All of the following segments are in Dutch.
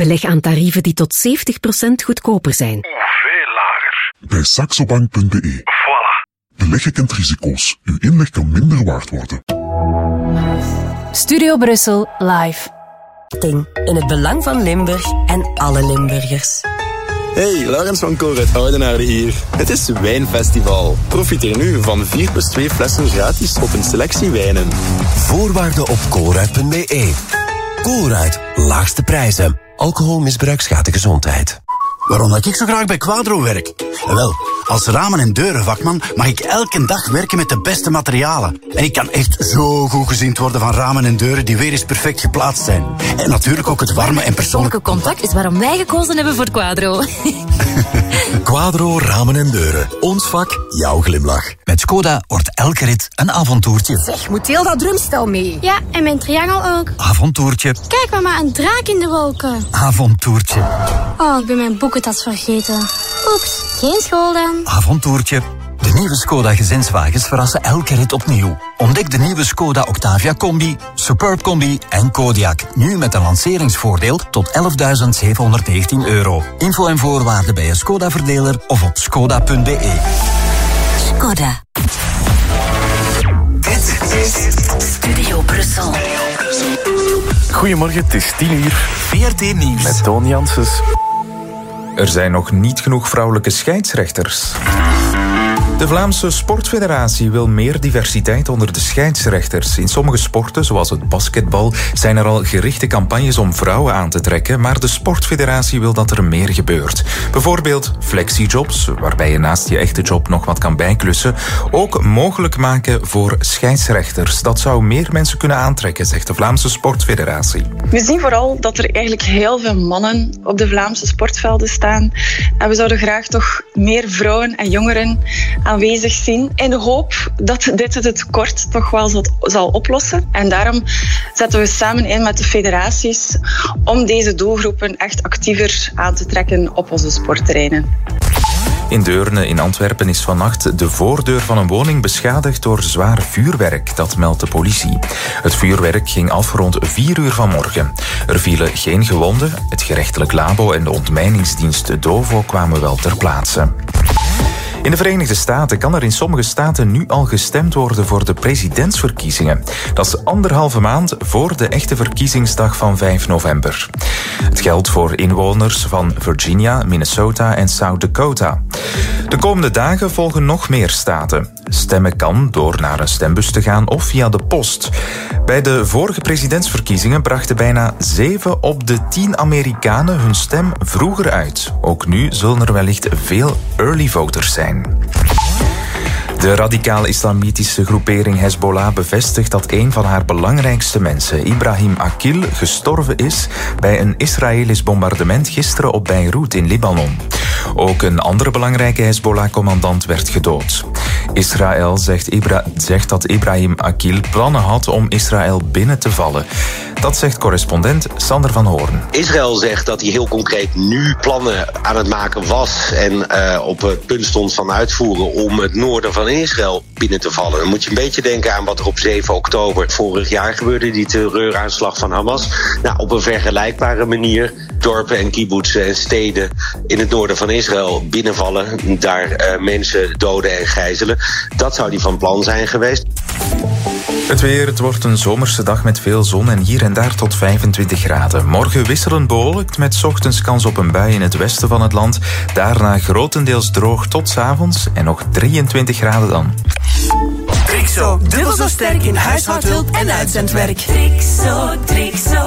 Beleg aan tarieven die tot 70% goedkoper zijn. Veel lager. Bij saxobank.be. Voilà. Beleggen kent risico's. Uw inleg kan minder waard worden. Studio Brussel live. In het belang van Limburg en alle Limburgers. Hey, Laurens van Koor uit Oudenaarde hier. Het is Wijnfestival. Profiteer nu van 4+2 flessen gratis op een selectie wijnen. Voorwaarden op Colruyt.be. Colruyt, laagste prijzen. Alcoholmisbruik schaadt de gezondheid. Waarom dat ik zo graag bij Quadro werk? Wel, als ramen- en deurenvakman mag ik elke dag werken met de beste materialen. En ik kan echt zo goed gezind worden van ramen en deuren die weer eens perfect geplaatst zijn. En natuurlijk ook het warme en persoonlijke contact is waarom wij gekozen hebben voor Quadro. Quadro Ramen en Deuren. Ons vak, jouw glimlach. Met Skoda wordt elke rit een avontuurtje. Zeg, moet heel dat drumstel mee? Ja, en mijn triangel ook. Avontuurtje. Kijk mama, een draak in de wolken. Avontuurtje. Oh, ik ben mijn boekentas vergeten. Oeps, geen school dan. Avontuurtje. De nieuwe Skoda gezinswagens verrassen elke rit opnieuw. Ontdek de nieuwe Skoda Octavia Combi, Superb Combi en Kodiaq. Nu met een lanceringsvoordeel tot €11.719. Info en voorwaarden bij een Skoda-verdeler of op skoda.be. Skoda. Dit is Studio Brussel. Goedemorgen, het is 10:00. VRT Nieuws. Met Toon Janssens. Er zijn nog niet genoeg vrouwelijke scheidsrechters. De Vlaamse Sportfederatie wil meer diversiteit onder de scheidsrechters. In sommige sporten, zoals het basketbal, zijn er al gerichte campagnes om vrouwen aan te trekken, maar de Sportfederatie wil dat er meer gebeurt. Bijvoorbeeld flexijobs, waarbij je naast je echte job nog wat kan bijklussen, ook mogelijk maken voor scheidsrechters. Dat zou meer mensen kunnen aantrekken, zegt de Vlaamse Sportfederatie. We zien vooral dat er eigenlijk heel veel mannen op de Vlaamse sportvelden staan. En we zouden graag toch meer vrouwen en jongeren aanwezig zien, in de hoop dat dit het tekort toch wel zal oplossen. En daarom zetten we samen in met de federaties om deze doelgroepen echt actiever aan te trekken op onze sportterreinen. In Deurne in Antwerpen is vannacht de voordeur van een woning beschadigd door zwaar vuurwerk, dat meldt de politie. Het vuurwerk ging af rond 4:00 vanmorgen. Er vielen geen gewonden, het gerechtelijk labo en de ontmijningsdienst DOVO kwamen wel ter plaatse. In de Verenigde Staten kan er in sommige staten nu al gestemd worden voor de presidentsverkiezingen. Dat is 1,5 maand voor de echte verkiezingsdag van 5 november. Het geldt voor inwoners van Virginia, Minnesota en South Dakota. De komende dagen volgen nog meer staten. Stemmen kan door naar een stembus te gaan of via de post. Bij de vorige presidentsverkiezingen brachten bijna 7 op de 10 Amerikanen hun stem vroeger uit. Ook nu zullen er wellicht veel early voters zijn. De radicaal-islamitische groepering Hezbollah bevestigt dat een van haar belangrijkste mensen, Ibrahim Akil, gestorven is bij een Israëlisch bombardement gisteren op Beirut in Libanon. Ook een andere belangrijke Hezbollah-commandant werd gedood. Israël zegt dat Ibrahim Akil plannen had om Israël binnen te vallen. Dat zegt correspondent Sander van Hoorn. Israël zegt dat hij heel concreet nu plannen aan het maken was en op het punt stond van uitvoeren om het noorden van Israël binnen te vallen. Dan moet je een beetje denken aan wat er op 7 oktober vorig jaar gebeurde, die terreuraanslag van Hamas. Nou, op een vergelijkbare manier dorpen en kibbutzen en steden in het noorden van Israël binnenvallen, daar mensen doden en gijzelen. Dat zou die van plan zijn geweest. Het weer, het wordt een zomerse dag met veel zon en hier en daar tot 25 graden. Morgen wisselend bewolkt met 's ochtends kans op een bui in het westen van het land. Daarna grotendeels droog tot 's avonds en nog 23 graden dan. Trixo, dubbel zo sterk in huishoudhulp en uitzendwerk. Trixo.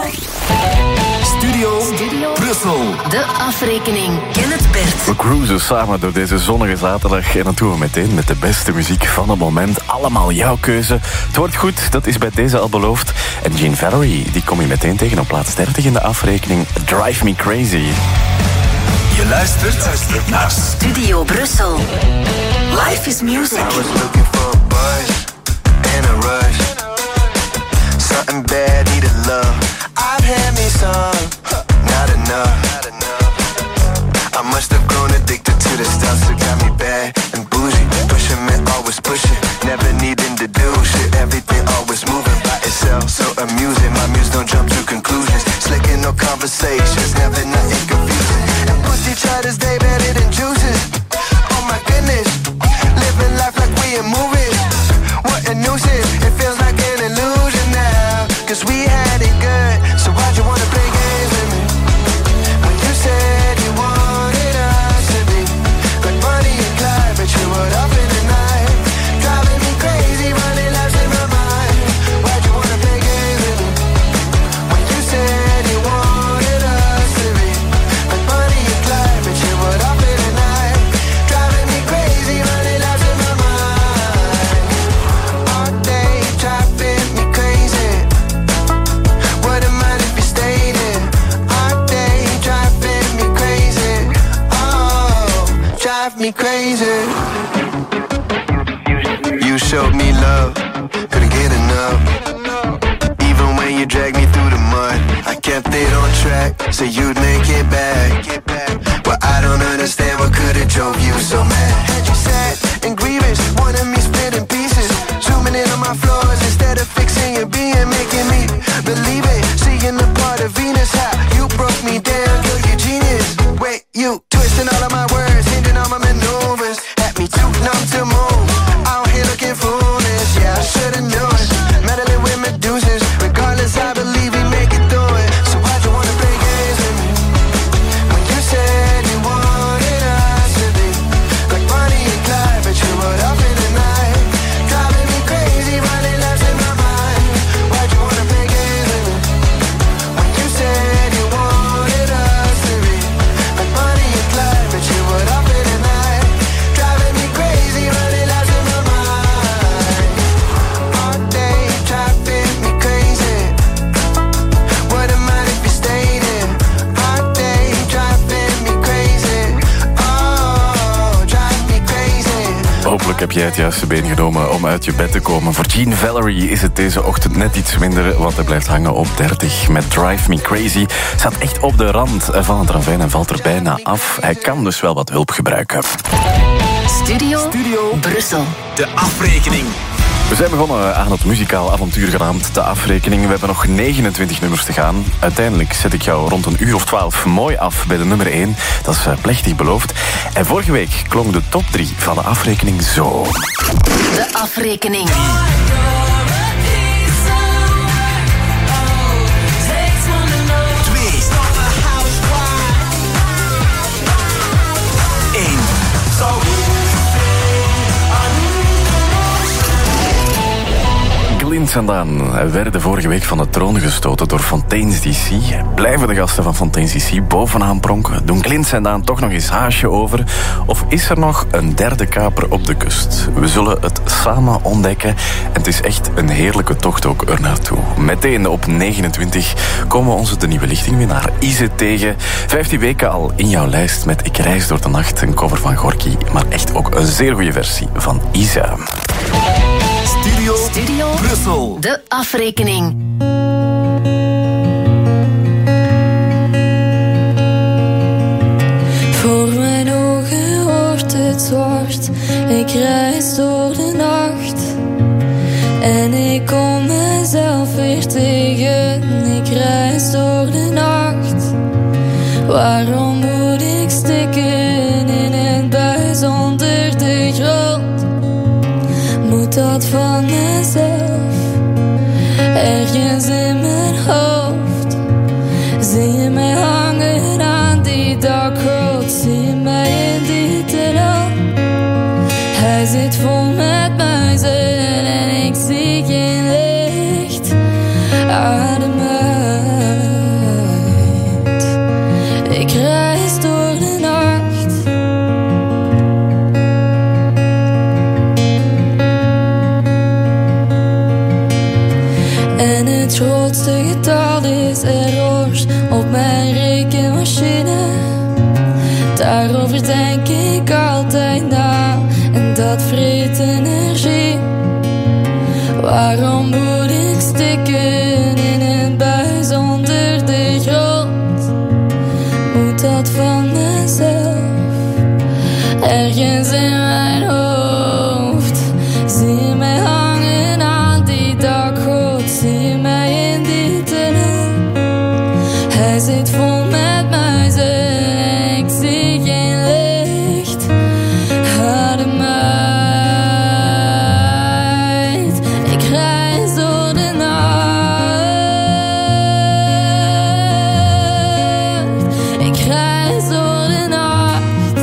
Studio Brussel. De afrekening. Kenneth Bert. We cruisen samen door deze zonnige zaterdag en dat doen we meteen met de beste muziek van het moment. Allemaal jouw keuze. Het wordt goed, dat is bij deze al beloofd. En Gene Valerie, die kom je meteen tegen op plaats 30 in de afrekening. Drive Me Crazy. Je luistert naar Studio Brussel. Life is music. I was looking for a buzz in a rush. Something bad, needed love. I've had me some, not enough. I must have grown addicted to the stuff that got me bad and bougie. Pushing me, always pushing, never needing to do shit. Everything always moving by itself, so amusing. My muse don't jump to conclusions, slicking no conversations, never and nothing confusing. And pussy try to stay better than juices. Oh my goodness, living life like we in movies. What a nuisance, it feels like an illusion now. Cause we had it good, so why'd you wanna play games with me? When you said you wanted us to be like Bonnie and Clyde, but you were up in the night, driving me crazy, running laps in my mind. Why'd you wanna play games with me? When you said you wanted us to be like Bonnie and Clyde, but you were up in the night, driving me crazy, running laps in my mind. All day driving me crazy. Wouldn't mind if you stayed in. All day driving me crazy. Oh, drive me crazy. You showed me love, couldn't get enough. Even when you dragged me through the mud, I kept it on track, so you'd make it back. Well, I don't understand what could've drove you so mad. Had you sad and grievous, wanted me split in pieces, zooming in on my flaws instead of fixing your being, making me believe it. Seeing the part of Venus, how you broke me down, girl, you genius. Wait, you twisting all of my words, hinging on my maneuvers, had me too numb to move. Out here looking foolish, yeah, I should've known it. Meddling with Medusas, regardless, I believe we make it through it. So why'd you wanna play games with me? When you said you wanted us to be like Bonnie and Clyde, but you were up in the night, driving me crazy, running laps in my mind. Why'd you wanna play games with me? When you said you wanted us to be like Bonnie and Clyde, but you were up in the night, driving me crazy, running laps in my mind. All day driving me crazy. Wouldn't mind if you stayed in. All day driving me crazy. Oh, drive me crazy. Hopelijk heb jij het juiste been genomen om uit je bed te komen. Voor Gene Valerie is het deze ochtend net iets minder, want hij blijft hangen op 30 met Drive Me Crazy. Staat echt op de rand van het ravijn en valt er bijna af. Hij kan dus wel wat hulp gebruiken. Studio Brussel. De afrekening. We zijn begonnen aan het muzikaal avontuur genaamd De Afrekening. We hebben nog 29 nummers te gaan. Uiteindelijk zet ik jou rond 11:12 mooi af bij de nummer 1. Dat is plechtig beloofd. En vorige week klonk de top 3 van De Afrekening zo. De Afrekening. 1. Glint en Daan werden vorige week van de troon gestoten door Fontaine's DC. Blijven de gasten van Fontaine's DC bovenaan pronken? Doen Glint en Daan toch nog eens haasje over? Of is er nog een derde kaper op de kust? We zullen het samen ontdekken. En het is echt een heerlijke tocht ook ernaartoe. Meteen op 29 komen we onze de nieuwe lichtingwinnaar Ize tegen. 15 weken al in jouw lijst met Ik reis door de nacht. Een cover van Gorky, maar echt ook een zeer goede versie van Ize. Studio Brussel. De Afrekening. Voor mijn ogen wordt het zwart. Ik reis door de nacht. En ik kom mezelf weer tegen. Ik reis door de nacht. Waarom moet ik stikken in een buis onder de grond? Moet dat van mezelf, ergens in mijn hoofd. Zie je mij hangen aan die dakgoot, zie je mij in die tunnel. Hij zit vol met muizen en ik zie geen licht. Adem uit, ik reis door de nacht. En het grootste getal is errors op mijn rekenmachine. Daarover denk ik altijd na en dat vreet energie. Waarom moet ik stikken in een buis onder de grond? Moet dat van mezelf, ergens in mijn hoofd? Zie je mij hangen aan die zie je mij in die tunnel. Hij zit vol met mij. Ik reis door de nacht.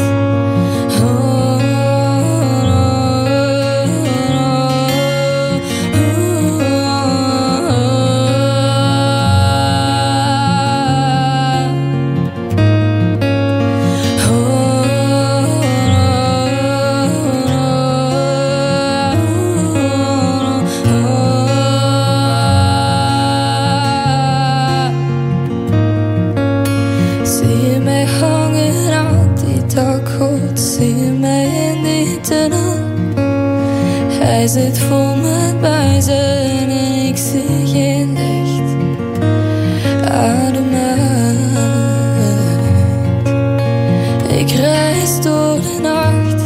Hij zit vol met buizen en ik zie geen licht. Adem uit. Ik reis door de nacht.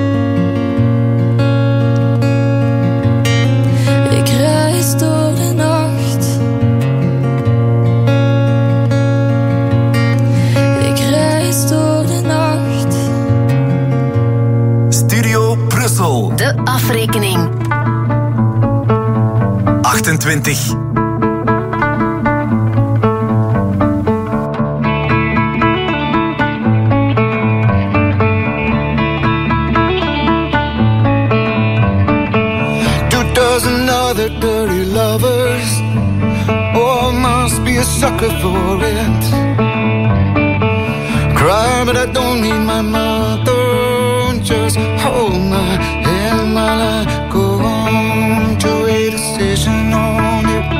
Ik reis door de nacht. Ik reis door de nacht. Studio Brussel. De afrekening. 28. Other dirty lovers, oh, must be a sucker for it. Cry, but I don't need my mother. Just hold my hand while I go on to a decision on it.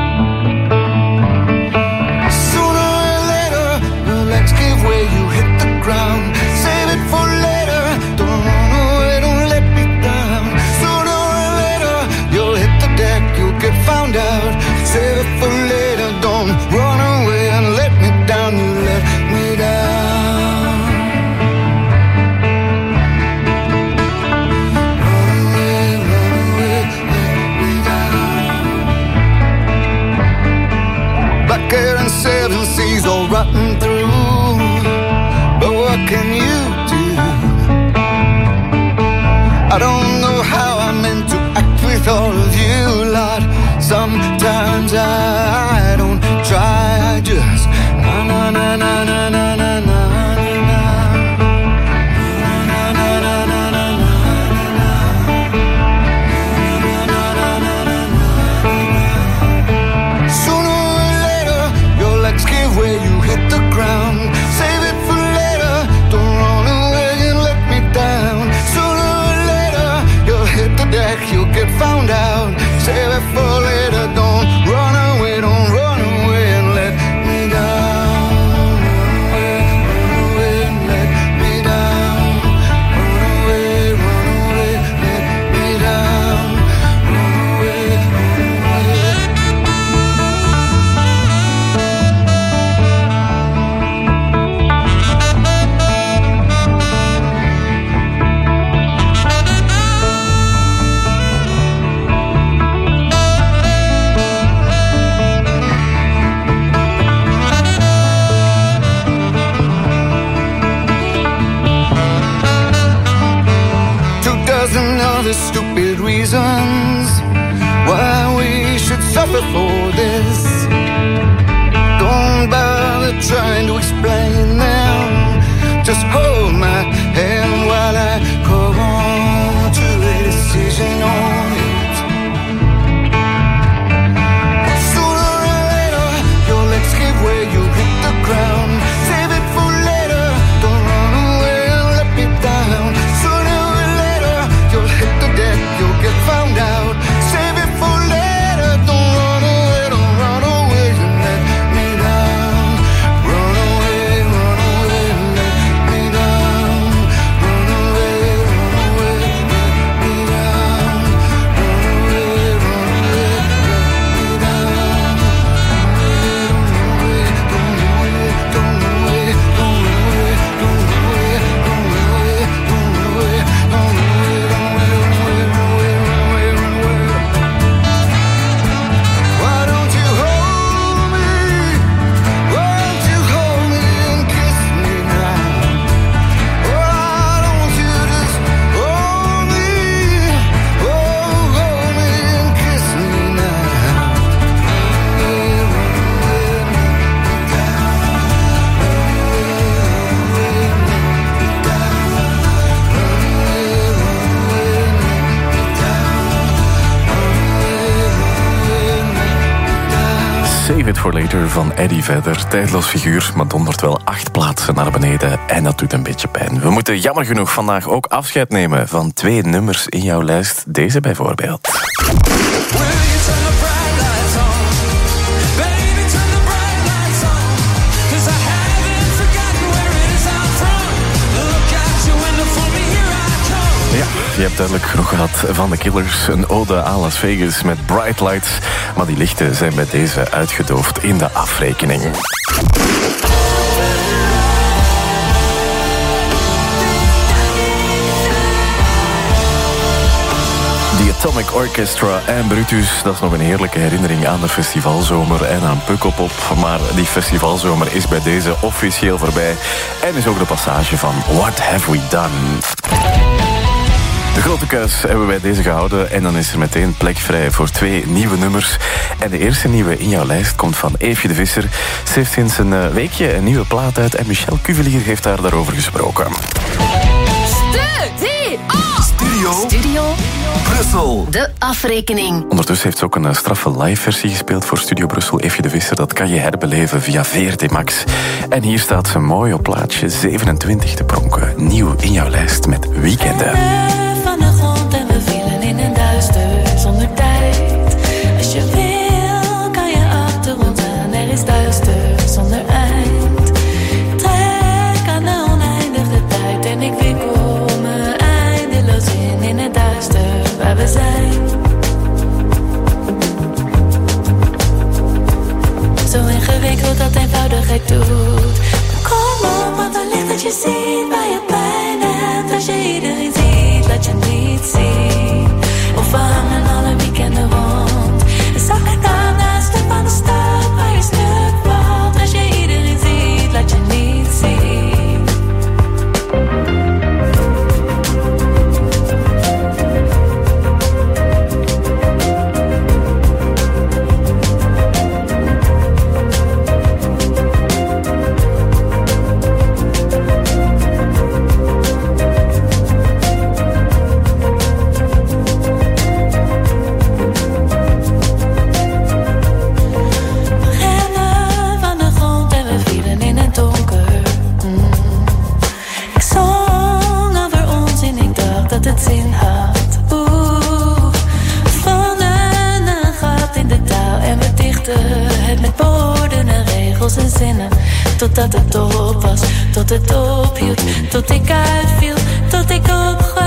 Sooner or later, your legs give way, you hit the ground. Save it for later, don't run away, don't let me down. Sooner or later, you'll hit the deck, you'll get found out. Save it for later, don't run away and let me down, you let me down. Run away, let me down. Black hair and 7 seas all rotten through, but what can you do? I don't know how I meant to act with all of you lot. Sometimes I don't try, I just na na na na na na na na. Sooner or later, your legs give way, you hit the ground. Save it for later, don't run away and let me down. Sooner or later, you'll hit the deck, you'll get found out. Save it for later, don't run away, don't run away and let me down. Run away and let me down. Run away, let me down. Run away, other stupid reasons why we should suffer for this. Don't bother trying to explain them. Just hold my hand while I go on to a decision on it. Sooner or later, your legs give way, you hit the ground. Save it for later, don't run away and let me down. Sooner or later, you'll hit the deck, you'll get found out. Save it for later, don't run away and let me down. Run away, Save It For Later van Eddie Vedder. Tijdloos figuur, maar dondert wel 8 plaatsen naar beneden. En dat doet een beetje pijn. We moeten jammer genoeg vandaag ook afscheid nemen van 2 nummers in jouw lijst. Deze bijvoorbeeld. Ja, je hebt duidelijk genoeg gehad van de Killers. Een ode aan Las Vegas met Bright Lights. Maar die lichten zijn bij deze uitgedoofd in de afrekening. The Atomic Orchestra en Brutus, dat is nog een heerlijke herinnering aan de festivalzomer en aan Pukkelpop. Maar die festivalzomer is bij deze officieel voorbij. En is ook de passage van What Have We Done? De grote kuis hebben wij deze gehouden en dan is er meteen plek vrij voor 2 nieuwe nummers. En de eerste nieuwe in jouw lijst komt van Eefje de Visser. Ze heeft sinds een weekje een nieuwe plaat uit en Michel Cuvelier heeft daar daarover gesproken. Studio Brussel. De afrekening. Ondertussen heeft ze ook een straffe live-versie gespeeld voor Studio Brussel. Eefje de Visser, dat kan je herbeleven via VRT Max. En hier staat ze mooi op plaatje 27 te pronken. Nieuw in jouw lijst met Weekenden. Van de grond en we vielen in een duister zonder tijd. Als je wil, kan je achter ons aan. Er is duister zonder eind. Trek aan de oneindige tijd en ik wikkel me eindeloos in het duister waar we zijn. Zo ingewikkeld dat eenvoudigheid doet. Kom op, want dan ligt dat je ziet waar je pijn hebt. Als je iedereen ziet, laat je niet zien. Of we hangen alle weekenden rond. En zag het aan naast de van de stad waar je stuk valt. Als je iedereen ziet, laat je niet zien. Totdat het op was, tot het ophield, tot ik uitviel, tot ik opga.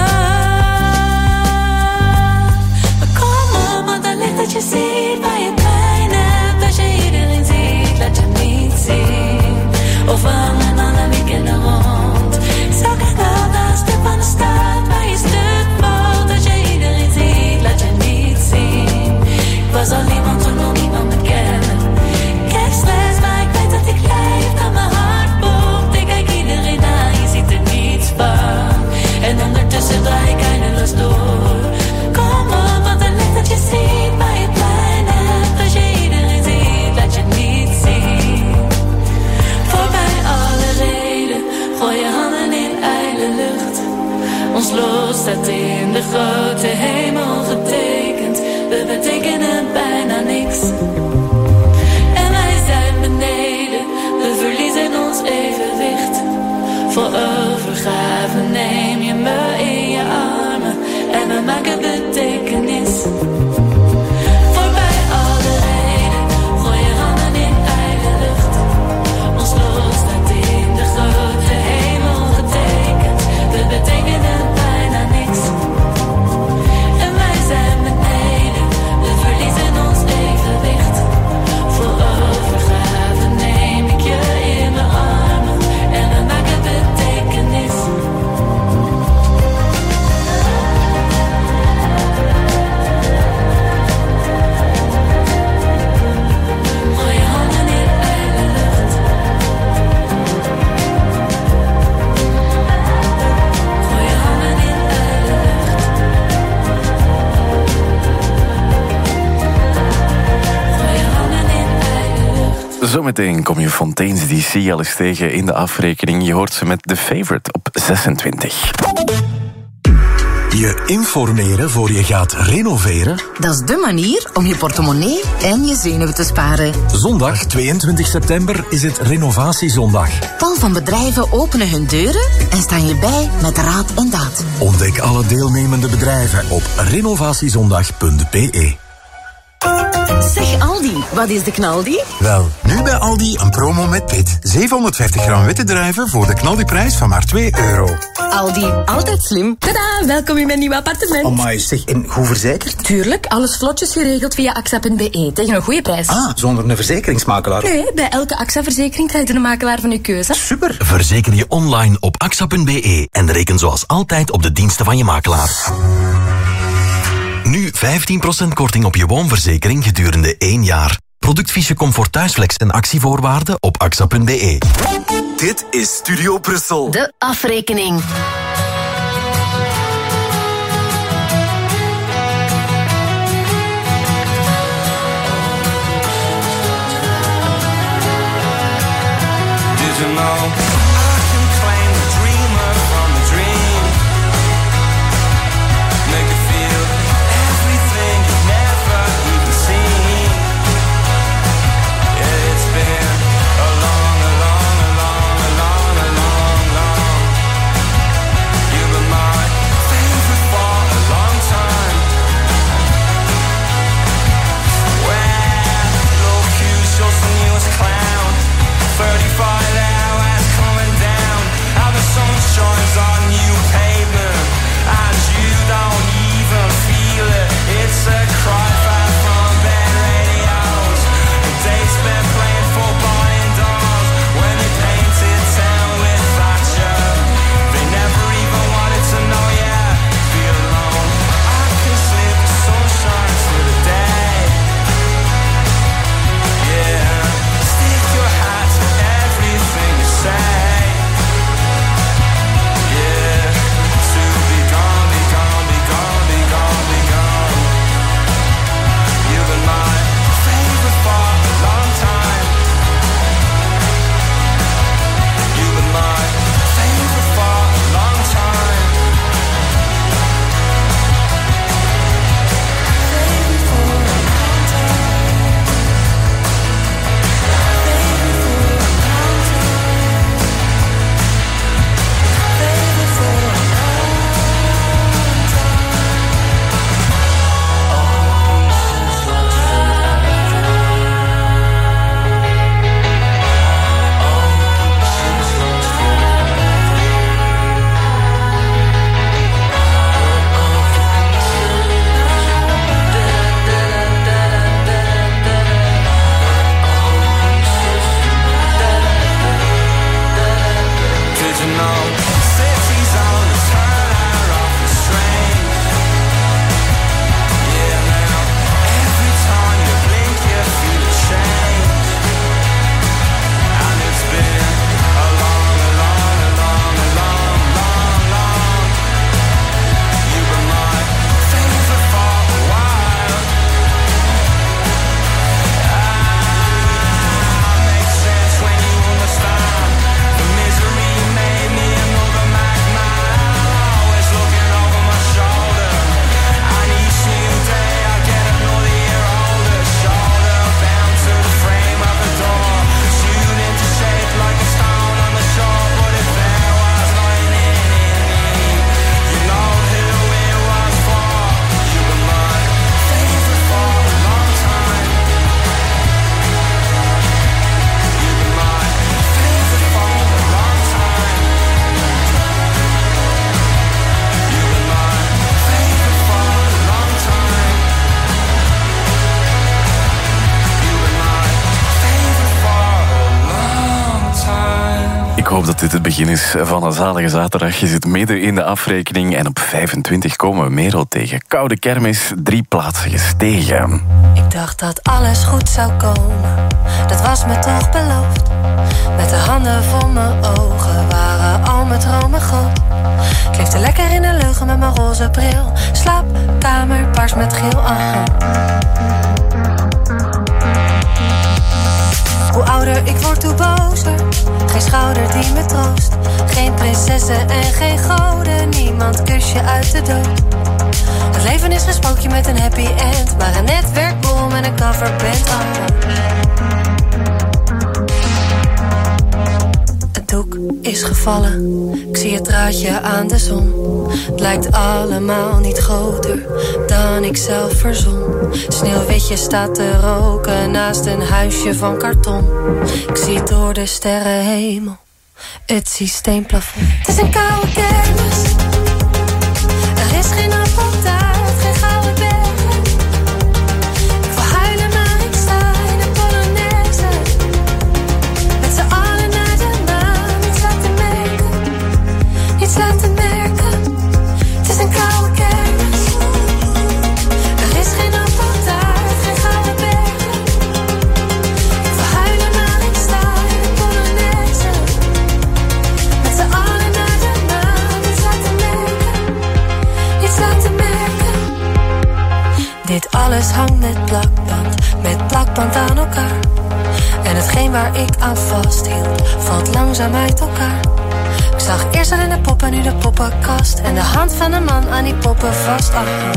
Maar kom op, want dan ligt dat je ziet waar je pijn hebt. Als je iedereen ziet, laat je niet zien. Of we hangen alle weekenden rond. Zou ik wel naast de van de stad waar je stuk valt. Als je iedereen ziet, laat je niet zien. Ik was al iemand toen nog niemand me kende. Ik heb stress, maar ik weet dat ik leef. Dat mijn hart pompt, ik kijk iedereen aan. Je ziet er niets van. En ondertussen draai ik eindeloos door. Kom op, want dan ligt dat je ziet waar je pijn hebt. Als je iedereen ziet, laat je niet zien. Voorbij alle reden, gooi je handen in ijle lucht. Ons lot staat in de grote hemel getekend. We betekenen bijna niks. En wij zijn beneden, we verliezen ons evenwicht. Voor overgave neem je me in je armen. En we maken betekenis. Voorbij alle reden, gooi je handen in ijle lucht. Ons lot staat in de grote hemel getekend. We betekenen bijna niks. En wij zijn beneden, we verliezen ons evenwicht. Voor overgave neem ik je in mijn armen. En we maken betekenis. Gooi je handen in ijle lucht. Gooi je handen in ijle lucht. Gooi je handen in ijle lucht. Zometeen kom je Fontaine's DC al eens tegen in de afrekening. Je hoort ze met The Favorite op 26. Je informeren voor je gaat renoveren? Dat is de manier om je portemonnee en je zenuwen te sparen. Zondag 22 september is het Renovatiezondag. Tal van bedrijven openen hun deuren en staan je bij met raad en daad. Ontdek alle deelnemende bedrijven op renovatiezondag.be. Zeg Aldi, wat is de knaldi? Wel, nu bij Aldi een promo met pit. 750 gram witte druiven voor de knaldiprijs van maar €2. Aldi, altijd slim. Tadaa, welkom in mijn nieuwe appartement. Amai, zeg, en goed verzekerd? Tuurlijk, alles vlotjes geregeld via AXA.be tegen een goede prijs. Ah, zonder een verzekeringsmakelaar? Nee, bij elke AXA-verzekering krijg je een makelaar van uw keuze. Super. Verzeker je online op AXA.be en reken zoals altijd op de diensten van je makelaar. Nu 15% korting op je woonverzekering gedurende 1 jaar. Productfiche Comfort Thuisflex en actievoorwaarden op AXA.be. Dit is Studio Brussel. De afrekening. Did you know I can claim the dreamer from the dream? Make it feel everything you've never even seen. Yeah, it's been a long, a long, a long, a long, a long, long. You've been my favorite for a long time. Where low Q shows the newest clown. 35 hours coming down. How the sun shines on new pavement, and you don't even feel it. It's a cry back from bed radios. The day spent playing football indoors. When you painted town with Thatcher, they never even wanted to know ya. Be alone. I can slip the sunshine through the day. Yeah, stick your hat to everything you say. Yeah, to be gone, be gone, be gone, be gone, be gone. You've been my favorite for a long time. You've been my favorite for a long time. Favorite for a long time. Favorite for a long time. Favorite for a long time. Did you know cities on the turn are often strange? Yeah, now every time you blink you feel a change. And it's been a long, a long, a long, a long, long, long. You were my favorite for a while. Makes sense when you understand. The misery made me another madman. Always looking over my shoulder. And each new day I get another year older. Shoulder bound to the frame of the door. Shoot into shape like a stone on the shore. But if there was nothing in me, you know who it was for. You were my favorite for a long time. You were my favorite for a long time. You were my favorite for a long time. You were my favorite for a long time. Ik hoop dat dit het begin is van een zalige zaterdag. Je zit midden in de afrekening en op 25 komen we Merel tegen. Koude kermis, 3 plaatsen gestegen. Ik dacht dat alles goed zou komen, dat was me toch beloofd. Met de handen voor mijn ogen waren al mijn dromen groot. Ik leefde lekker in een leugen met mijn roze bril. Slaapkamer, pars met geel, aha. Hoe ouder ik word, hoe bozer. Geen schouder die me troost. Geen prinsessen en geen goden. Niemand kus je uit de dood. Het leven is een spookje met een happy end. Maar een netwerkbol met een coverband. Het doek is gevallen. Ik zie het draadje aan de zon. Het lijkt allemaal niet groter dan ik zelf verzon. Sneeuwwitje staat te roken naast een huisje van karton. Ik zie door de sterrenhemel het systeemplafond. Het is een koude kermis. Er is geen appeltaart, geen gouden bergen. Ik wil huilen, maar ik sta in een Polonaise. Met z'n allen naar de maan, niets laten merken. Niets laten merken. Het is een koude kermis. Er is geen appeltaart, geen gouden bergen. Ik wil huilen, maar ik sta in een Polonaise. Met z'n allen naar de maan, niets laten merken. Niets laten merken. Dit alles hangt met plakband aan elkaar. En hetgeen waar ik aan vasthield, valt langzaam uit elkaar. Ik zag eerst alleen de pop en nu de poppenkast. En de hand van een man aan die poppen vast.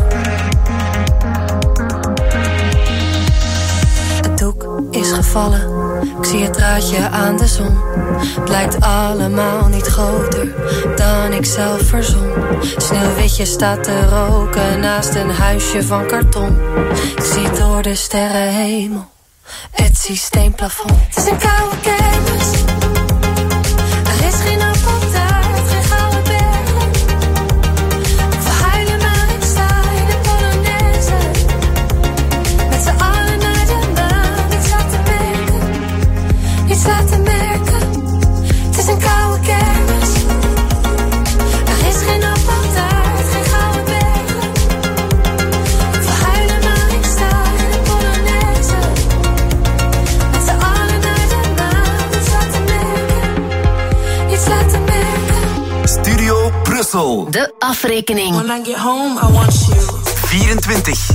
Het doek is gevallen. Ik zie het draadje aan de zon. Het lijkt allemaal niet groter dan ik zelf verzon. Sneeuwwitje staat te roken naast een huisje van karton. Ik zie door de sterrenhemel het systeemplafond. Het is een koude kermis. Er is geen appeltaart, geen gouden bergen. Ik wil huilen, maar ik sta in de Polonaise. Met z'n allen naar de maan, niets laten merken. Niets laten merken. Het is een koude kermis. Er is geen appeltaart, geen gouden bergen. Ik wil huilen, maar ik sta in de Polonaise. Met z'n allen naar de maan, niets laten merken. Niets laten merken. Studio Brussel. De afrekening. When I get home, I want you. 24.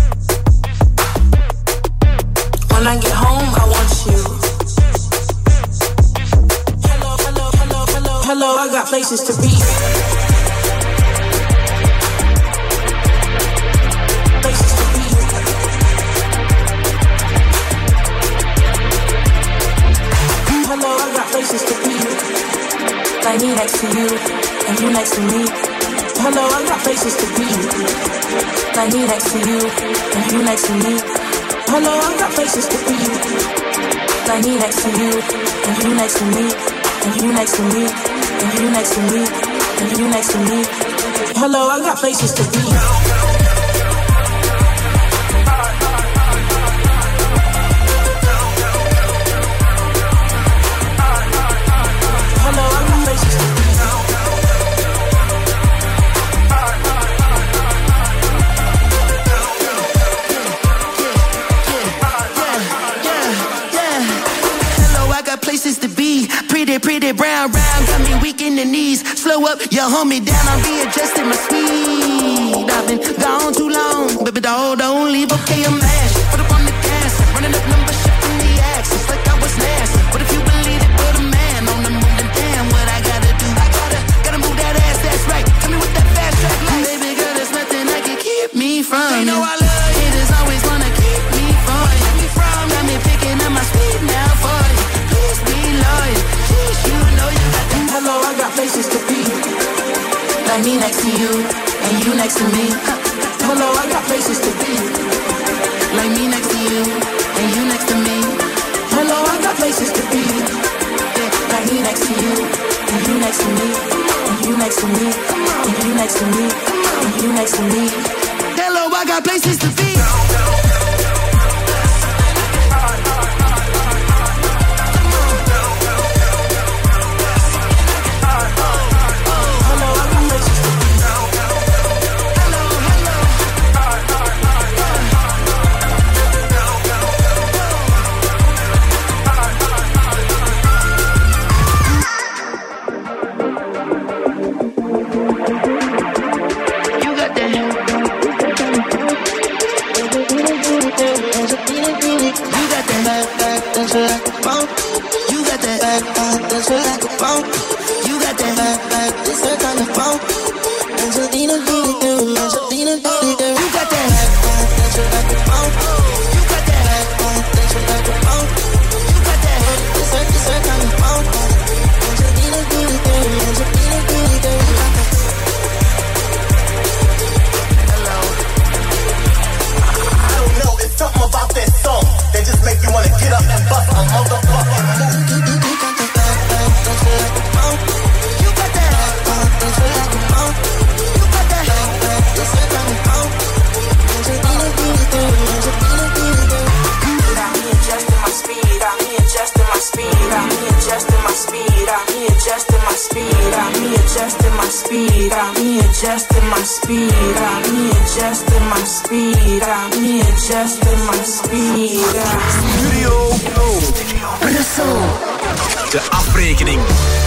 When I get home, I want you. Hello, hello, hello, hello, hello. I got places to be. Places to be. Hello, I got places to be. Like me next to you, and you next to me. Hello, I got places to be. Like me next to you, and you next to me. Hello, I got places to be. Like me next to you, and you next to me, and you next to me, and you next to me, and you next to me. Hello, I got places to be. Hello, I got places to be. Hello, I got places to be. Pretty, pretty brown, round, got me weak in the knees. Slow up, you hold me down, I'm readjusting my speed. I've been gone too long, baby doll, don't leave, okay, I'm mad. Put up on the gas, running up numbers, shifting the axis like I was NASA. But if you believe it, put a man on the moon, then damn, what I gotta do? I gotta move that ass, that's right. Tell me what that fast track like. Baby girl, there's nothing that can keep me from you. Know I love you. Haters always wanna keep me from you. Got me picking up my speed now for you. Please be loyal, please, you know you got that. Hello, I got places to be. Like me next to you, and you next to me. Hello, I got places to be. Like me next to you, and you next to me. Hello, I got places to be. Yeah, like me next to you, and you next to me, and you next to me, and you next to me, and you next to me. Hello, I got places to be. phone. Angelina, Angelina, you got that hot phone that you like the phone. You got that hot phone that you like the phone. You got that hot, it's her kind of phone. Angelina, Angelina, you got that. I don't know, it's something about that song that just make you wanna get up and bust a motherfucking move. You got that hot phone that you like the phone. You got that hot phone that you like the phone. You got that hot phone, it's her kind of phone. Angelina, got me adjusting my speed, got me adjusting my speed, got me adjusting my speed, got me adjusting my speed, got me adjusting my speed, got me adjusting my speed, got me adjusting my speed, got me adjusting my speed. Studio Brussel. De afrekening.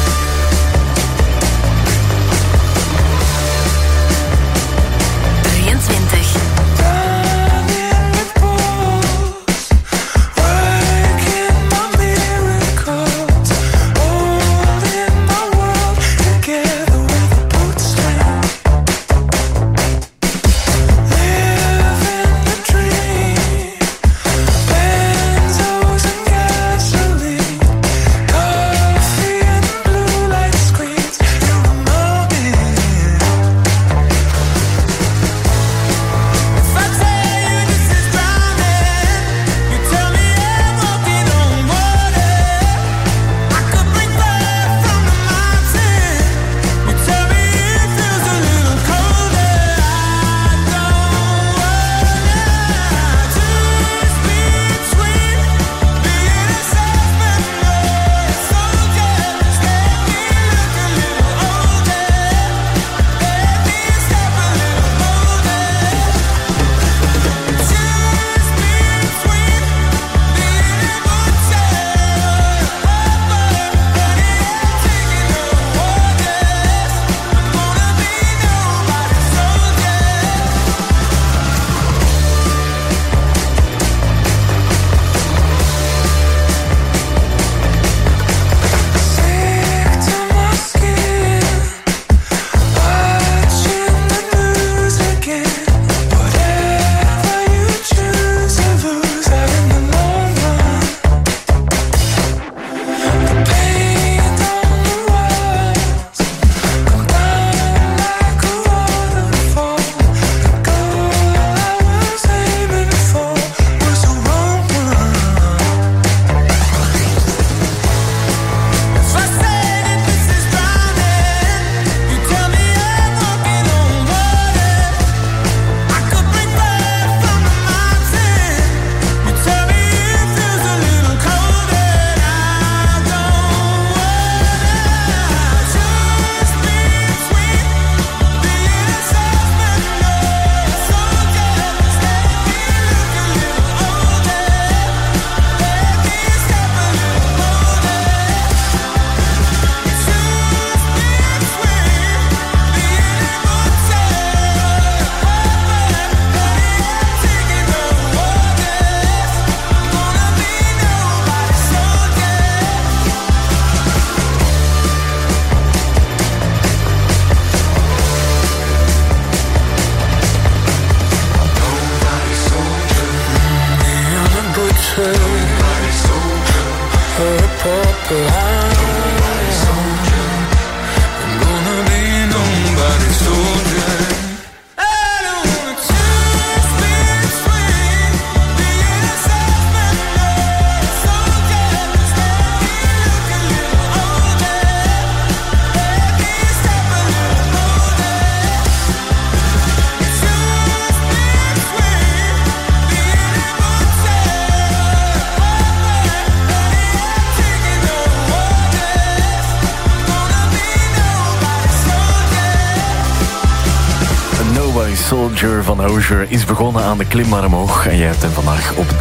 Soldier van Hozier is begonnen aan de klim naar omhoog en jij hebt hem vandaag op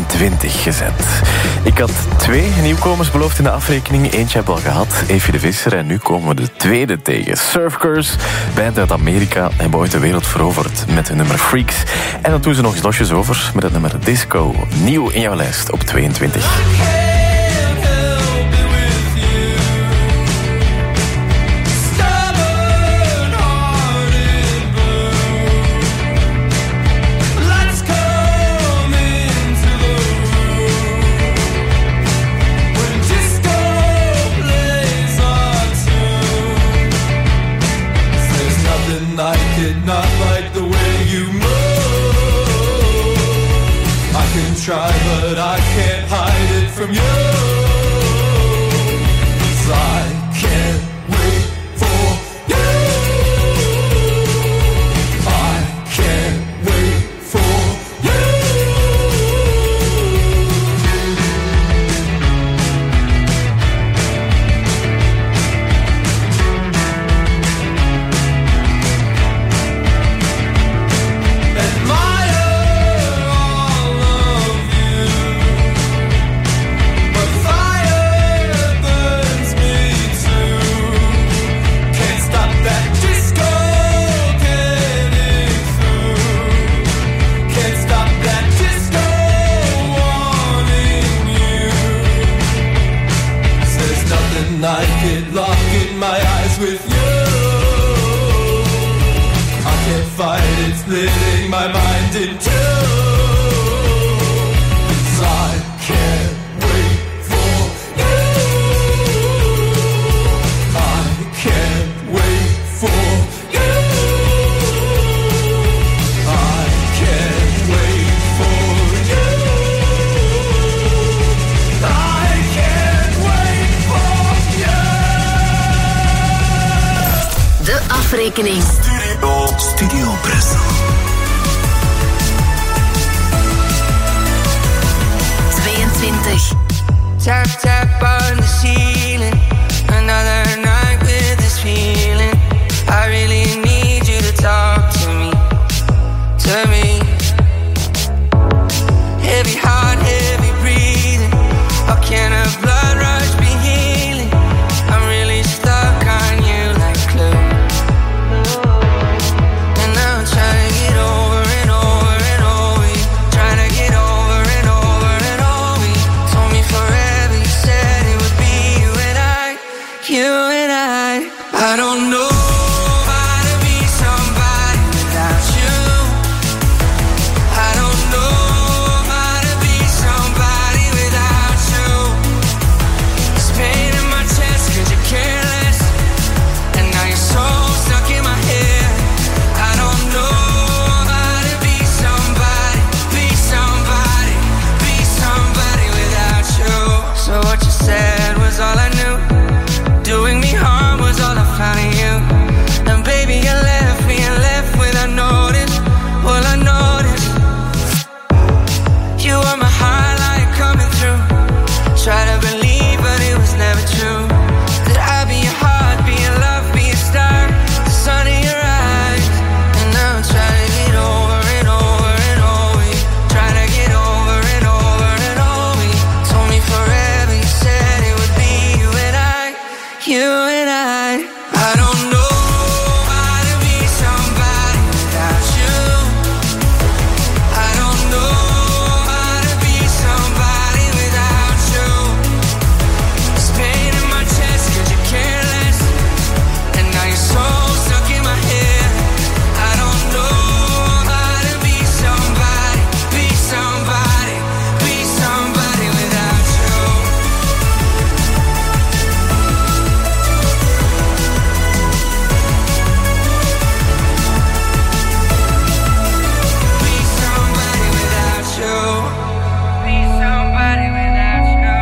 23 gezet. Ik had 2 nieuwkomers beloofd in de afrekening. Eentje heb ik al gehad, Evie de Visser, en nu komen we de tweede tegen. Surf Curse, band uit Amerika, hebben ooit de wereld veroverd met hun nummer Freaks. En dat doen ze nog eens losjes over met het nummer Disco. Nieuw in jouw lijst op 22. Stubborn touch with you. I can't fight it, splitting my mind in two. 'Cause I can't wait for you. I can't wait for you. I can't wait for you. I can't wait for you. De afrekening. Studio Brussel. 22. Tap, tap on the ceiling. Another night with this feeling. I really need you to talk to me. To me. Heavy heart, heavy breathing. How can a blood rush be healing? I'm really stuck on you like glue. And now I'm trying to get over and over and over you. Trying to get over and over and over you. Told me forever, you said it would be you and I. You and I don't know how to be somebody without you. I don't know how to be somebody without you. It's pain in my chest 'cause you're careless. And now you're so stuck in my head. I don't know how to be somebody, be somebody, be somebody without you. So what you said was all I knew. Doing me harm was all I found in you. And baby, you left me and left without notice. Well, I noticed you were my highlight coming through. Try to believe, but it was never true. That I'd be your heart, be your love, be your star, the sun in your eyes. And now I'm trying to get over and over and over you. Trying to get over and over and over you. Told me forever, you said it would be you and I. You and I don't know how to be somebody without you. I don't know how to be somebody without you. It's pain in my chest 'cause you're careless. And now you're so stuck in my head. I don't know how to be somebody, be somebody, be somebody without you. Be somebody without you. Be somebody without you.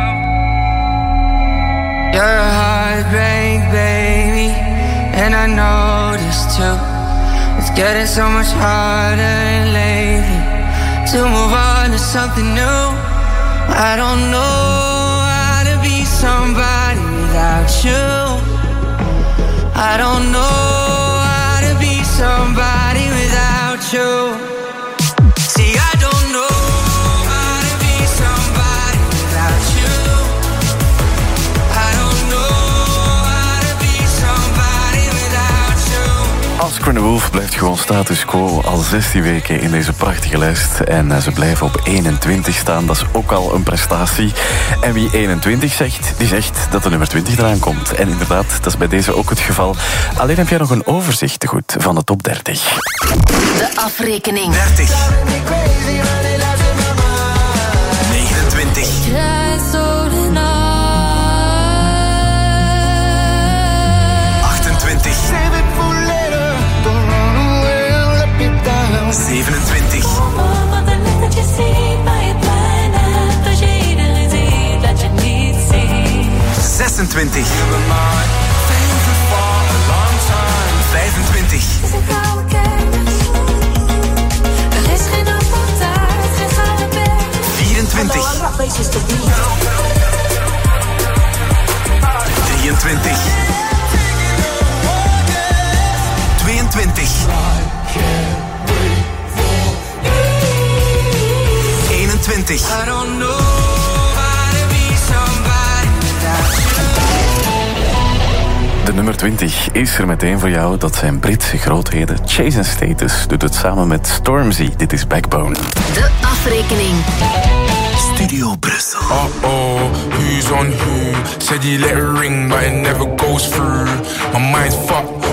You're a heartbreak, baby, and I know this too. It's getting so much harder lately to move on to something new. I don't know how to be somebody without you. I don't know how to be somebody without you. See, I don't know how to be somebody without you. I don't know how to be somebody without you. Oscar de Wolf blijft gewoon status quo al 16 weken in deze prachtige lijst. En ze blijven op 21 staan, dat is ook al een prestatie. En wie 21 zegt, die zegt dat de nummer 20 eraan komt. En inderdaad, dat is bij deze ook het geval. Alleen heb jij nog een overzicht te goed van de top 30. De afrekening. 30. 29. Krijt zo de nacht. 28. 27. Wat een licht dat je ziet bij je pijn hebt. Als je iedereen ziet, laat je niet zien. 26. 25. Is een koude kermis. Er is geen rapportage, geen gouden berg. 24. 23. 22. 21. I don't know how to be somebody without you. De nummer 20 is er meteen voor jou. Dat zijn Britse grootheden. Chase & Status doet het samen met Stormzy. Dit is Backbone. De afrekening. Studio Brussel. Uh-oh, who's on who? Said you let it ring, but it never goes through. My mind's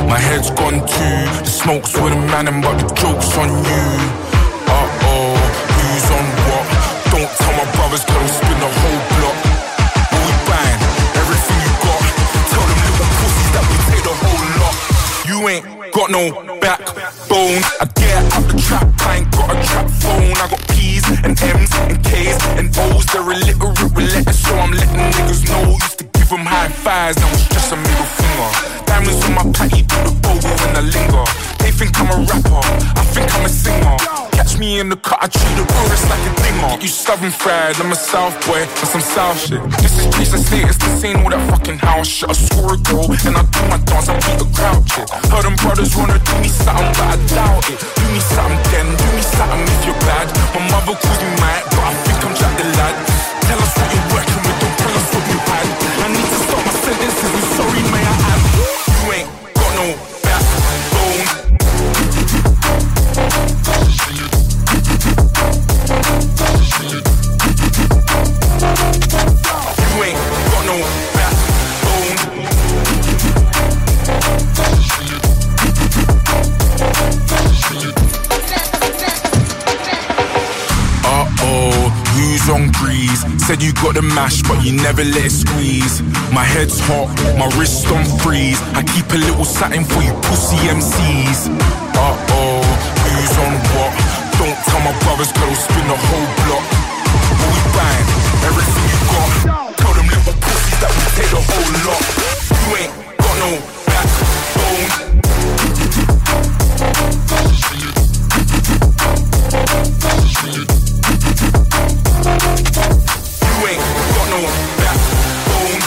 My head's gone too. The smoke's with a man and but the joke's on you. Uh-oh, who's on what? Don't tell my brothers, cause I'll spin the whole block. What we buying? Everything you got. Tell them little pussies that we take the whole lot. You ain't got no backbone. I get out the trap, I ain't got a trap phone. I got P's and M's and K's and O's. They're illiterate with letters, so I'm letting niggas know. Used to give them high fives, now it's just a middle finger. Diamonds on my patty, do the bogle when I linger. They think I'm a rapper, I think I'm a singer. Catch me in the cut, I treat the chorus like a dinger. Get you southern fried, I'm a south boy, and some south shit. This is place I say, it's the same all that fucking house shit. I score a goal, and I do my dance, I beat the crowd shit. Heard them brothers wanna do me something, but I doubt it. Do me something then, do me something if you're bad. My mother calls me mad, but I think I'm Jack the lad. Tell us what you're working with, don't tell us what you had. I need to start my sentences with sorry may I add. You ain't got no backbone. You ain't got no backbone. Uh-oh, who's on grease? Said you got the mash, but you never let it squeeze. My head's hot, my wrist on freeze. I keep a little satin for you pussy MCs. Uh-oh, who's on what? Don't tell my brothers, cause I'll spin the whole block. What we buying? Everything you got. Tell them little pussies that we take the whole lot. You ain't got no backbone. You ain't got no backbone.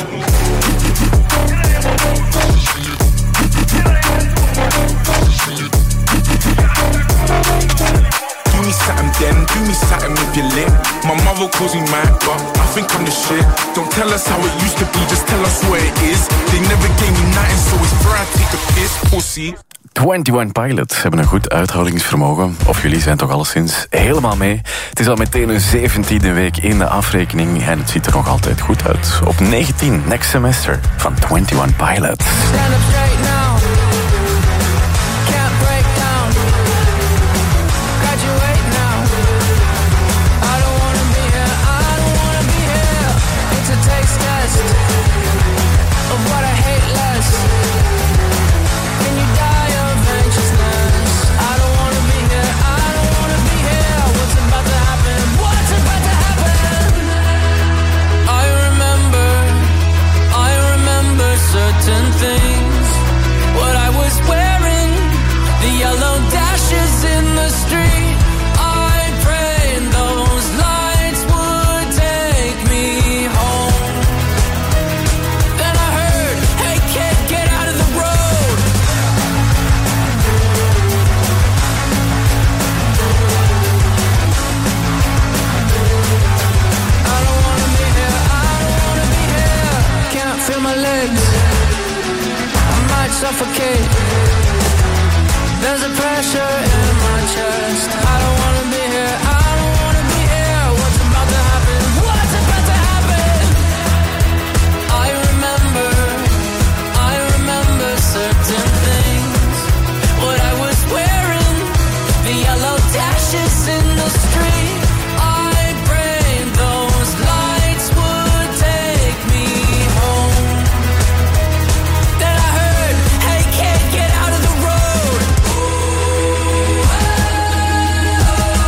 Do me something then, do me something if you're lit. My mother calls me mad, but I think I'm the shit. Don't tell us how it used to be, just tell us where it is. They never gave me nothing, so it's fair I take the piss, pussy. 21 Pilots hebben een goed uithoudingsvermogen. Of jullie zijn toch alleszins helemaal mee. Het is al meteen een 17e week in de afrekening en het ziet er nog altijd goed uit. Op 19, Next Semester van 21 Pilots. Stand up straight now. Can't break down. Graduate now. I don't wanna be here. I don't wanna be here. It's a taste test of what I hate less. Can you die of anxiousness? I don't wanna be here. I don't wanna be here. What's about to happen? What's about to happen? I remember certain things. What I was wearing, the yellow dashes in the street. I prayed those lights would take me home. Then I heard, hey kid, get out of the road. I don't wanna be here, I don't wanna be here. Can't feel my legs, I might suffocate. There's a pressure in my chest. I don't wanna be here, I don't wanna be here. What's about to happen? What's about to happen? I remember certain things. What I was wearing, the yellow dashes in the street. I prayed those lights would take me home. Then I heard, hey kid, get out of the road.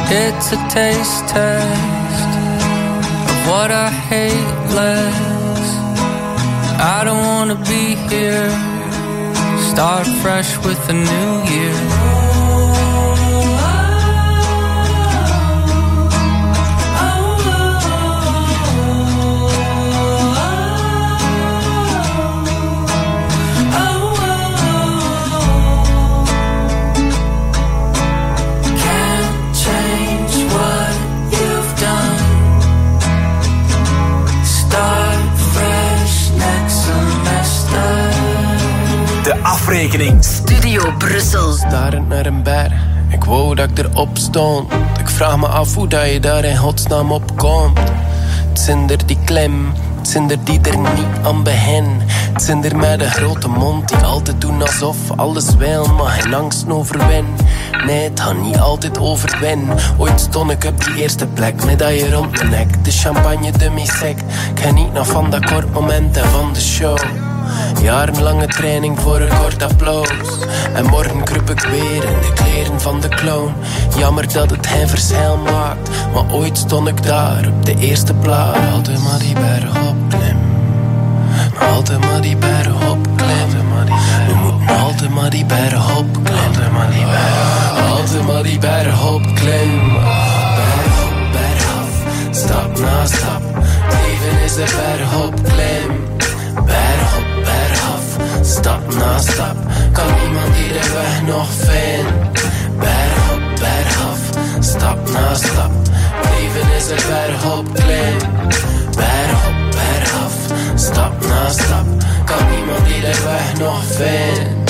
It's a taste test of what I hate less. I don't wanna be here. Start fresh with a new year. De afrekening. Studio Brussel. Starend naar een berg, ik wou dat ik erop stond. Ik vraag me af hoe dat je daar in godsnaam op komt. Het zijn er die klim, het zijn er die er niet aan begin. Het zijn er met een grote mond die altijd doen alsof alles wil, maar geen angst overwin. Nee, het gaat niet altijd over win. Ooit stond ik op die eerste plek, medaille rond mijn nek. De champagne de mi-sec. Ik geniet nog van dat kort moment en van de show. Jarenlange training voor een kort applaus. En morgen kruip ik weer in de kleren van de clown. Jammer dat het geen verschil maakt, maar ooit stond ik daar op de eerste plaats. Altijd maar die berg opklim. Altijd maar die berg opklim. We moeten altijd maar die berg opklim. Altijd maar die berg opklim. Berg op, berg af, stap na stap. Leven is een berg opklim. Berg op, berg af, stap na stap. Kan niemand die de weg nog vindt. Berg op, berg af, stap na stap. Leven is een berg op klim. Berg op, berg af, stap na stap. Kan niemand die de weg nog vindt.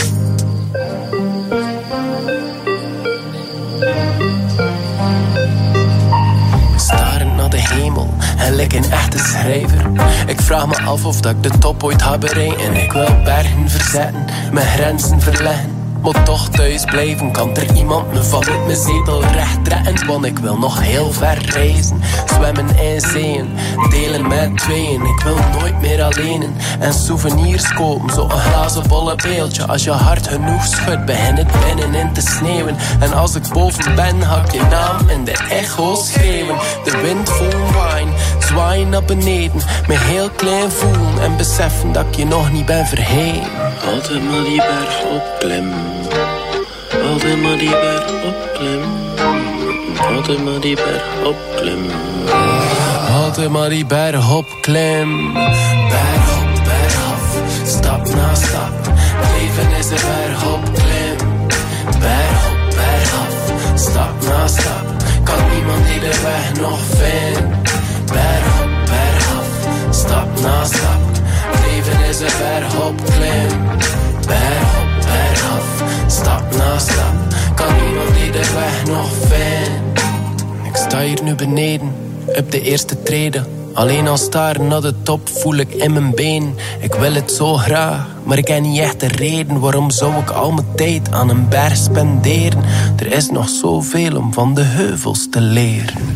Starend naar de hemel en lijk een echte schrijver. Ik vraag me af of dat ik de top ooit ga bereiken. En ik wil bergen verzetten, mijn grenzen verleggen. Maar toch thuis blijven, kan er iemand me van uit mijn zetel recht trekken. Want ik wil nog heel ver reizen, zwemmen in zeeën, delen met tweeën. Ik wil nooit meer alleen en souvenirs kopen. Zo'n glazen bolle beeldje, als je hard genoeg schudt, begint het binnenin te sneeuwen. En als ik boven ben, ga ik je naam in de echo schreeuwen. De wind vol wijn, zwaaien naar beneden, me heel klein voelen en beseffen dat ik je nog niet ben vergeten. Altijd maar die berg opklimmen. Altijd maar die berg opklimmen. Altijd maar die berg opklimmen. Altijd maar die berg opklimmen. Berg op, berg af, stap na stap. Leven is een berg opklimmen. Berg op, berg af, stap na stap. Kan niemand die de weg nog vindt. Berg op, berg af, stap na stap. Leven is een berg opklimmen. Berg op, berg af, stap na stap. Kan niemand die de weg nog vindt. Ik sta hier nu beneden, op de eerste trede. Alleen al staren naar de top voel ik in mijn been. Ik wil het zo graag, maar ik heb niet echt de reden. Waarom zou ik al mijn tijd aan een berg spenderen? Er is nog zoveel om van de heuvels te leren.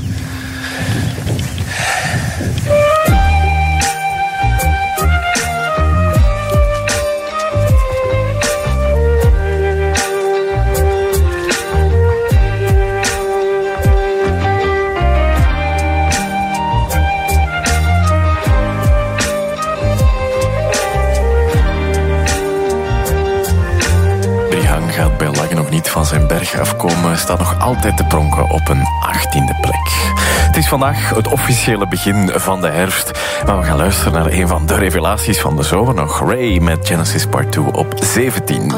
Van zijn berg afkomen, staat nog altijd te pronken op een 18e plek. Het is vandaag het officiële begin van de herfst, maar we gaan luisteren naar een van de revelaties van de zomer nog. Ray met Genesis Part 2 op 17.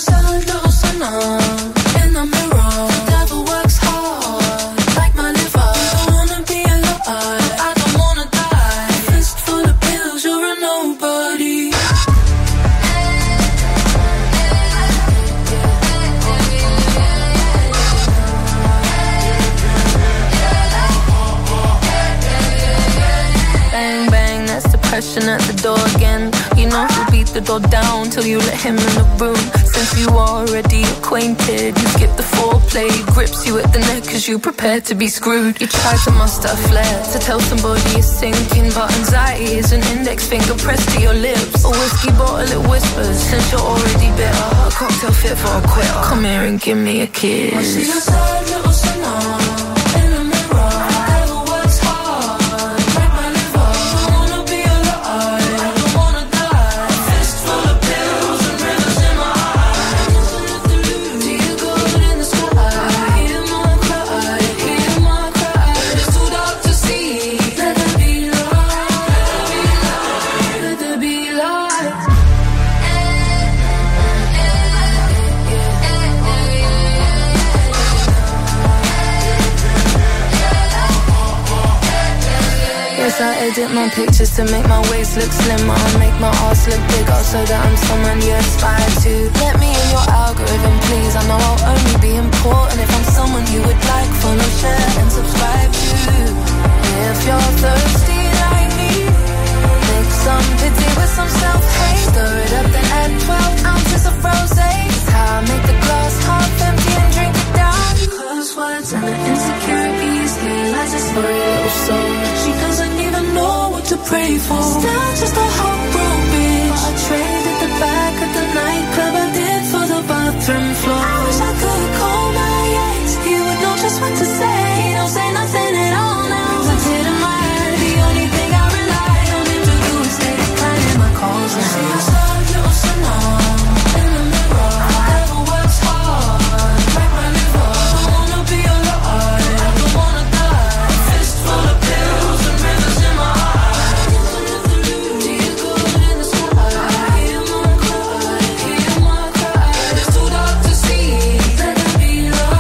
At the door again, you know he'll beat the door down till you let him in the room. Since you already acquainted, you skip the foreplay, grips you at the neck cause you prepare to be screwed. You try to muster a flair to tell somebody you're sinking, but anxiety is an index finger pressed to your lips. A whiskey bottle it whispers, since you're already bitter, a cocktail fit for a quitter. Come here and give me a kiss. I see your side, little sinner. Yes, I edit my pictures to make my waist look slimmer, make my ass look bigger, so that I'm someone you aspire to. Let me in your algorithm, please. I know I'll only be important if I'm someone you would like, follow, share, and subscribe to. If you're thirsty like me, mix some pity with some self-hate. Stir it up, then add 12 ounces of rosé. That's how I make the glass half empty and drink it down. Close words and the insecurities, realizes for a little soul. She doesn't even know what to pray for. Still just a heartbroken bitch. I traded the back of the nightclub I did for the bathroom floor. I wish I could call my ex. He would know just what to say. He don't say nothing at all now. I did in my head. The only thing I relied on him to do is stay declining my calls now. See us all, little Simone in the mirror. Never works hard. Break my liver. I wanna be alive. I don't wanna die. Fistful of pills and rivers in my eyes. Do you good in the sky? Hear my cry, hear my cry. It's too dark to see. Let there be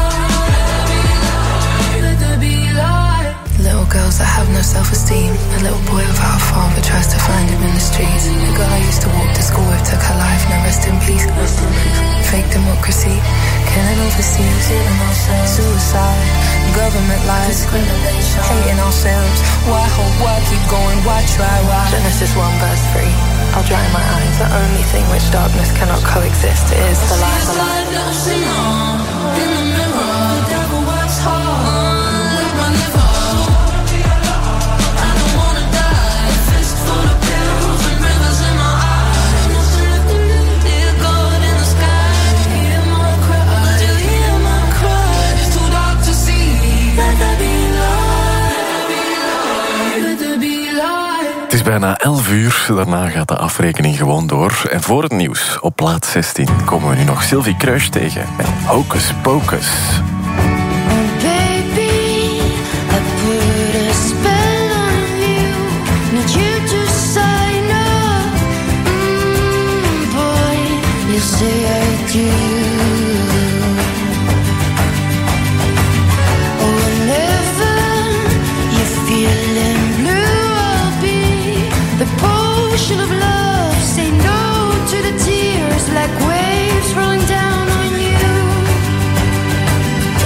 light. Let there be light. Little girls that have no self-esteem. A little boy without a father tries to find him in the streets. The girl I used to walk to school with took her life. Now rest in peace. Fake democracy, killing overseas, killing ourselves. Suicide, government lies, discrimination, hating ourselves. Why hope? Why keep going? Why try? Why? Genesis 1 verse 3. I'll dry my eyes. The only thing which darkness cannot coexist is the light. The light. In the mirror, the devil works hard. With my liver. I don't wanna die. Fistful of pills and rivers in my eyes. Nothing left to lose. Dear God in the sky, hear my cry. Still hear my cry. It's too dark to see. Let there be light. Let there be light. Het is bijna 11 uur, daarna gaat de afrekening gewoon door. En voor het nieuws, op plaats 16, komen we nu nog Sylvie Kruis tegen met Hocus Pocus. Say I do. Whenever you're feeling blue, I'll be the potion of love. Say no to the tears like waves rolling down on you.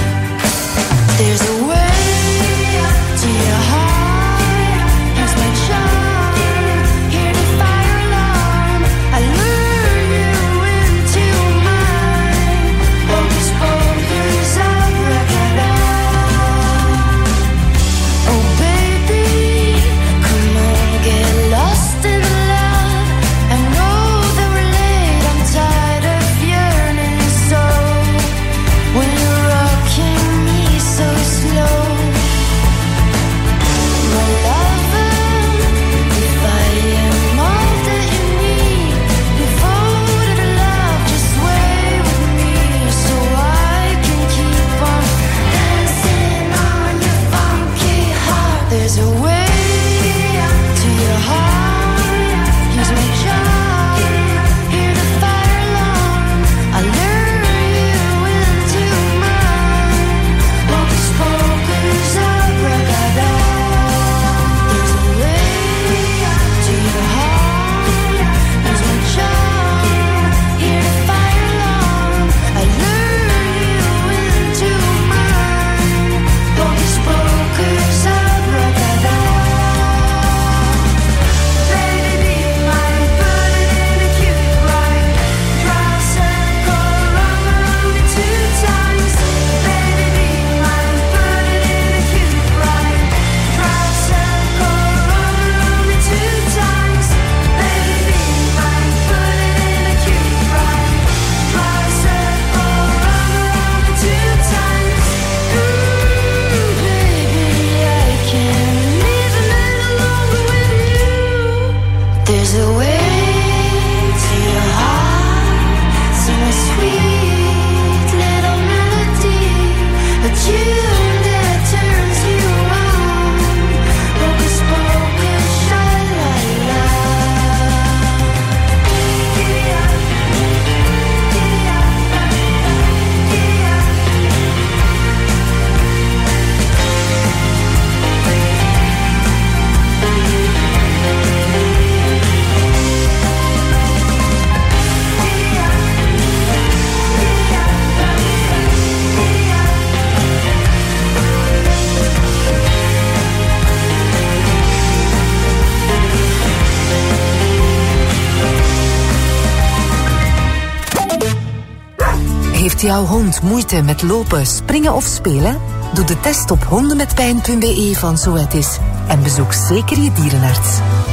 jouw hond moeite met lopen, springen of spelen? Doe de test op hondenmetpijn.be van Zoetis en bezoek zeker je dierenarts.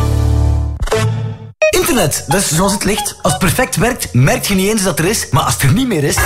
Internet, dat is zoals het ligt. Als het perfect werkt, merk je niet eens dat er is. Maar als het er niet meer is...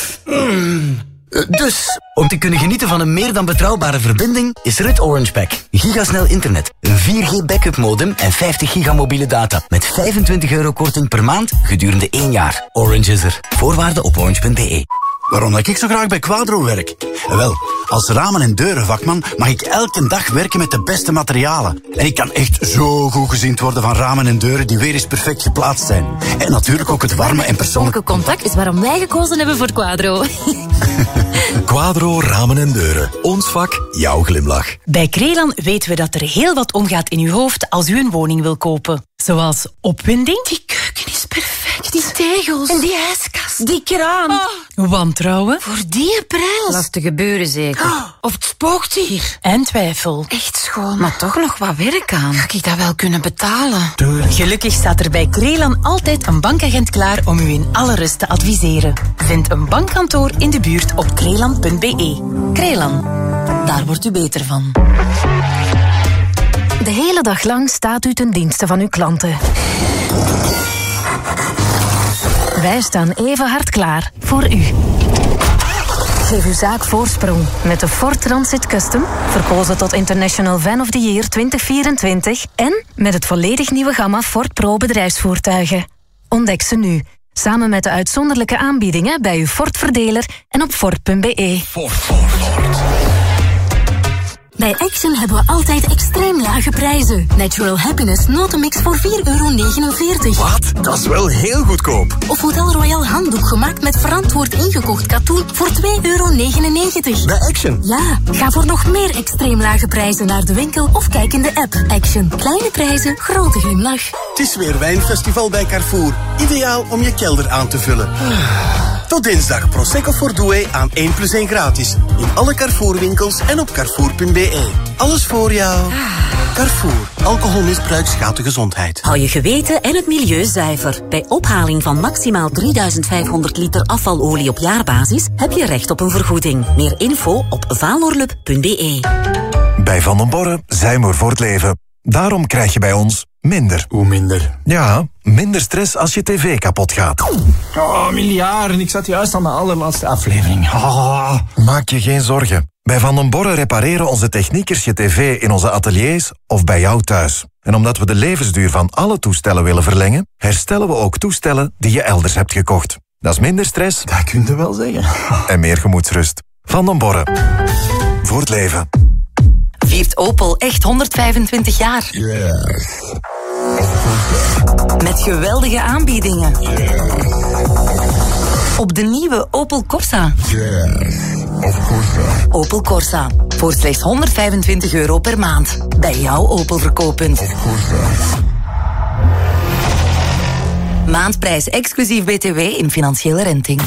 Dus, om te kunnen genieten van een meer dan betrouwbare verbinding, is er het Orange Pack. Gigasnel internet, een 4G backup modem en 50 giga mobiele data. Met €25 korting per maand gedurende 1 jaar. Orange is er. Voorwaarden op orange.be. Waarom dat ik zo graag bij Quadro werk? Wel, als ramen- en deurenvakman mag ik elke dag werken met de beste materialen. En ik kan echt zo goed gezind worden van ramen en deuren die weer eens perfect geplaatst zijn. En natuurlijk ook het warme en persoonlijke contact is waarom wij gekozen hebben voor Quadro. Quadro Ramen en Deuren. Ons vak, jouw glimlach. Bij Krelan weten we dat er heel wat omgaat in uw hoofd als u een woning wil kopen. Zoals opwinding. Die keuken is perfect. Die tegels. En die ijskast. Die kraan. Wantrouwen. Voor die prijs. Lastige buren zeker. Of het spookt hier. En twijfel. Echt schoon. Maar toch nog wat werk aan. Ga ik dat wel kunnen betalen? Gelukkig staat er bij Krelan altijd een bankagent klaar om u in alle rust te adviseren. Vind een bankkantoor in de buurt op krelan.be. Krelan, daar wordt u beter van. De hele dag lang staat u ten dienste van uw klanten. Wij staan even hard klaar voor u. Geef uw zaak voorsprong met de Ford Transit Custom, verkozen tot International Van of the Year 2024 en met het volledig nieuwe gamma Ford Pro bedrijfsvoertuigen. Ontdek ze nu, samen met de uitzonderlijke aanbiedingen bij uw Ford-verdeler en op Ford.be. Bij Action hebben we altijd extreem lage prijzen. Natural Happiness notenmix voor €4,49. Wat? Dat is wel heel goedkoop. Of Hotel Royal handdoek gemaakt met verantwoord ingekocht katoen voor €2,99. Bij Action? Ja, ga voor nog meer extreem lage prijzen naar de winkel of kijk in de app. Action. Kleine prijzen, grote glimlach. Het is weer Wijnfestival bij Carrefour. Ideaal om je kelder aan te vullen. Tot dinsdag Prosecco Fordoué aan 1+1 gratis. In alle Carrefour-winkels en op carrefour.be. Alles voor jou. Carrefour. Alcoholmisbruik schaadt de gezondheid. Hou je geweten en het milieu zuiver. Bij ophaling van maximaal 3500 liter afvalolie op jaarbasis heb je recht op een vergoeding. Meer info op valorlup.be. Bij Van den Borre zijn we voor het leven. Daarom krijg je bij ons minder. Hoe minder? Ja, minder stress als je tv kapot gaat. Oh, miljarden. Ik zat juist aan de allerlaatste aflevering. Oh. Maak je geen zorgen. Bij Van den Borre repareren onze techniekers je tv in onze ateliers of bij jou thuis. En omdat we de levensduur van alle toestellen willen verlengen, herstellen we ook toestellen die je elders hebt gekocht. Dat is minder stress. Dat kun je wel zeggen. En meer gemoedsrust. Van den Borre. Voor het leven. Viert Opel echt 125 jaar. Yes. Met geweldige aanbiedingen. Op de nieuwe Opel Corsa. Opel Corsa. Voor slechts €125 per maand. Bij jouw Opel verkooppunt. Maandprijs exclusief BTW in financiële renting.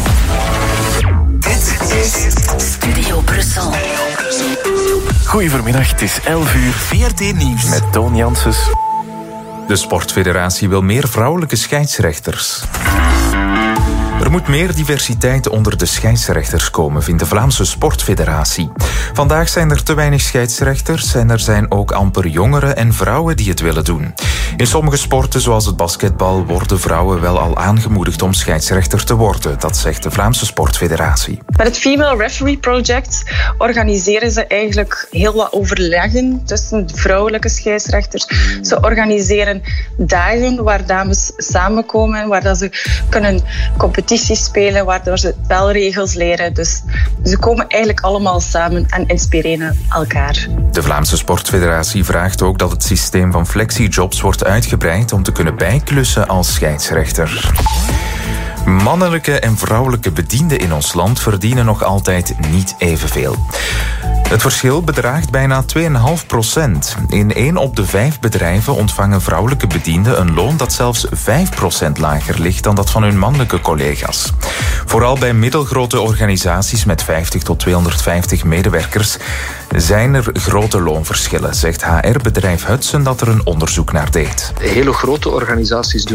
Dit is Studio Brussel. Goedemiddag, het is 11:00. VRT Nieuws. Met Toon Janssens. De Sportfederatie wil meer vrouwelijke scheidsrechters. Er moet meer diversiteit onder de scheidsrechters komen, vindt de Vlaamse Sportfederatie. Vandaag zijn er te weinig scheidsrechters en er zijn ook amper jongeren en vrouwen die het willen doen. In sommige sporten, zoals het basketbal, worden vrouwen wel al aangemoedigd om scheidsrechter te worden. Dat zegt de Vlaamse Sportfederatie. Met het Female Referee Project organiseren ze eigenlijk heel wat overleggen tussen de vrouwelijke scheidsrechters. Ze organiseren dagen waar dames samenkomen, waar dat ze kunnen competitief spelen, waardoor ze spelregels leren. Dus ze komen eigenlijk allemaal samen en inspireren elkaar. De Vlaamse Sportfederatie vraagt ook dat het systeem van flexijobs wordt uitgebreid om te kunnen bijklussen als scheidsrechter. Mannelijke en vrouwelijke bedienden in ons land verdienen nog altijd niet evenveel. Het verschil bedraagt bijna 2,5%. In 1 op de 5 bedrijven ontvangen vrouwelijke bedienden een loon dat zelfs 5% lager ligt dan dat van hun mannelijke collega's. Vooral bij middelgrote organisaties met 50 tot 250 medewerkers zijn er grote loonverschillen, zegt HR-bedrijf Hudson dat er een onderzoek naar deed. Hele grote organisaties doen